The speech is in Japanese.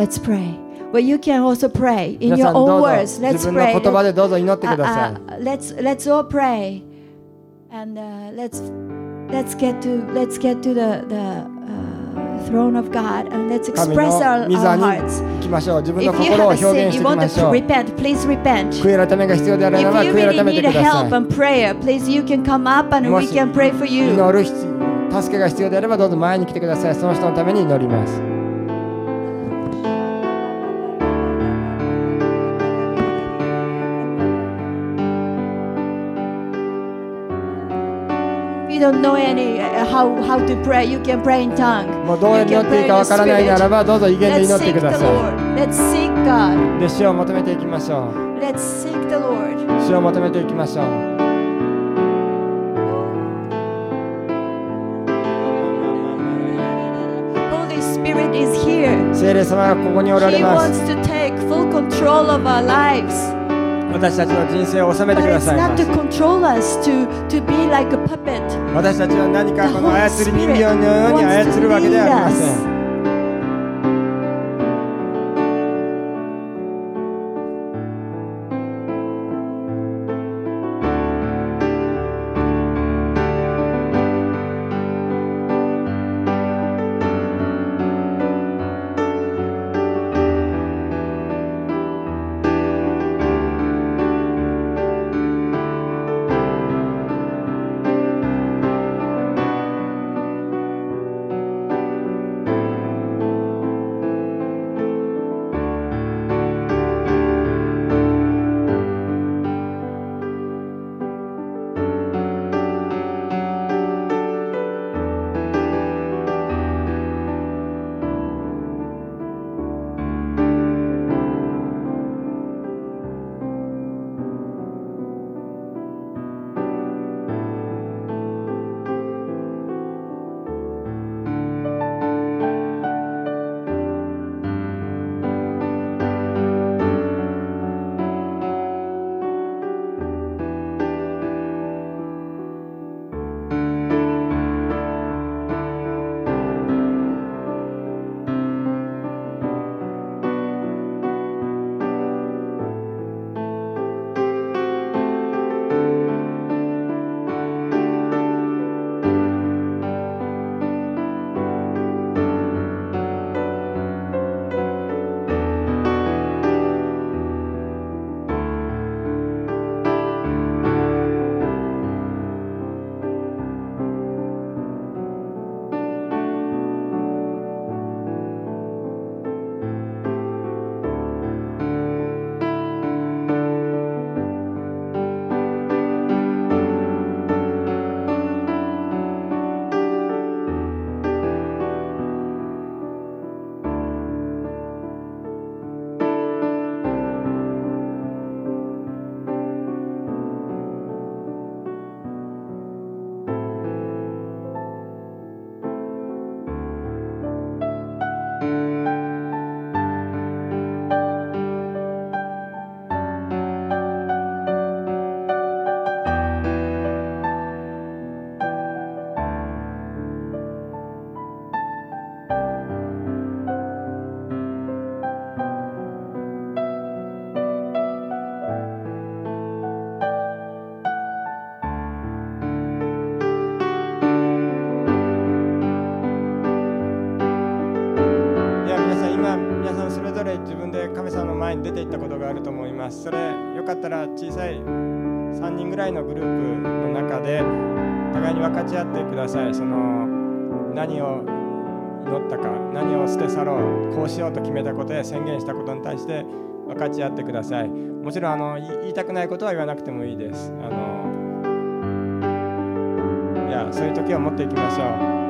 Let's pray. Well, you can also pray in 皆 your さんど own うぞ words. 自 Let's 分の pray. 言葉でどうぞ祈ってください。 Let's all pray, and let's get to the throne of God, and let's 神 express の our 御座に hearts. 行きましょう。自分 If の you 心を have 表 a 現 sin, して you いき want ま to しょう。 repent, please repent. 悔い改めが必要であれ If ば you 悔い really 改めて need くだ help さい。 and prayer, please you can come up and も we し can pray for you. 祈る助けが必要であればどうぞ前に来てください。その人のために祈ります。 If you don't know any how to pray, you can pray in tongue. もうどう You 祈 can ってい pray いか in わ the からないなら spirit. ばどうぞ威厳で Let's 祈って seek く the ださ Lord. Let's seek God. い。で、主を求めていきましょう。 Let's seek the Lord. 主を求めていきましょう。 Holy Spirit is here. 聖霊様がここにおられ He ま wants す。 to take full control of our lives. 私たちの人生を治めて But くだ it's さい not ま to す。 control us, to be like a puppet. 私たちは何か The この Holy 操り人 Spirit 形のように wants 操 to るわけで lead はありま us. せん。前に出ていったことがあると思います。それよかったら小さい3人ぐらいのグループの中で互いに分かち合ってください。その何を祈ったか、何を捨て去ろう、こうしようと決めたことや宣言したことに対して分かち合ってください。もちろん言いたくないことは言わなくてもいいです。そういう時を持っていきましょう。